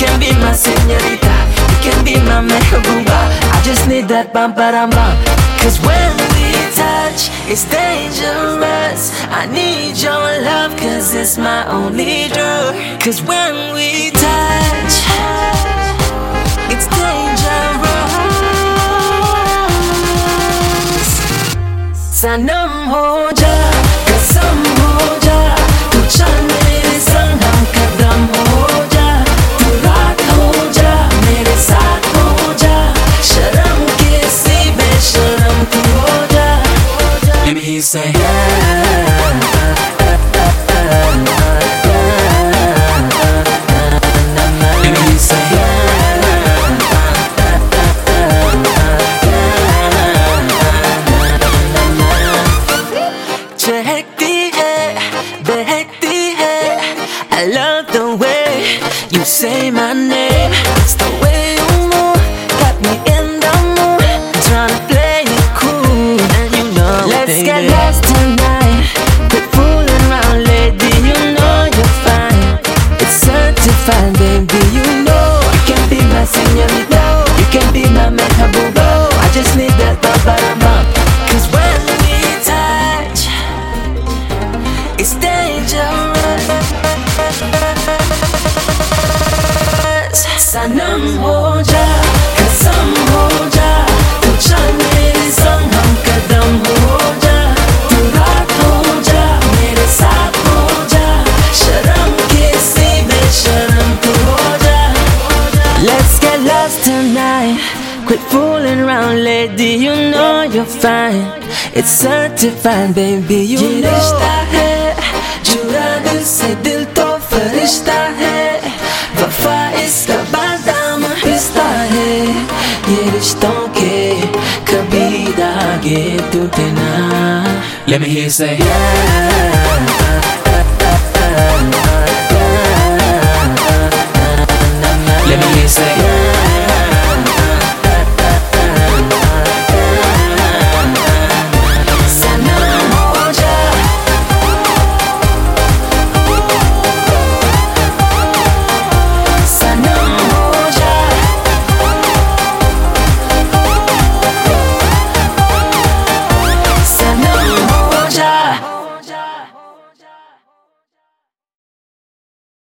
can be my señorita, you can be my mehbooba. I just need that bum ba dum bum. Cause when we touch, it's dangerous. I need your love, cause it's my only drug. Cause when we touch, it's dangerous. Sanam ho ja, kasam ho ja, tu chal mere sang hum kadam ho ja, tu raat ho ja, mere saath ho ja, sharam kisi besharam tu ho ja. Let me hear you say I love the way you say my name. It's the way you move, got me in the mood. Tryna play it cool, and you know. Let's get lost tonight. Quit fooling around, lady. You know you're fine. It's certified, baby. You know you can be my señorita, you can be my mehbooba. I just need that bum ba dum bum. Cause when we touch, it's dangerous. Sanam ho ja, kasam ho ja, tu chal mere sang hum kadam ho ja, tu raat ho ja, mere saath ho ja, sharam kisi besharam tu ho ja. Let's get lost tonight. Quit fooling around, lady. You know you're fine. It's certified, baby. You know. ये रिश्ता है जुड़ा दिल से, दिल तो फरिश्ता है. वफा इसका बादाम पिस्ता है. ये रिश्तों के कभी धागे टूटे ना. Let me hear you say yeah.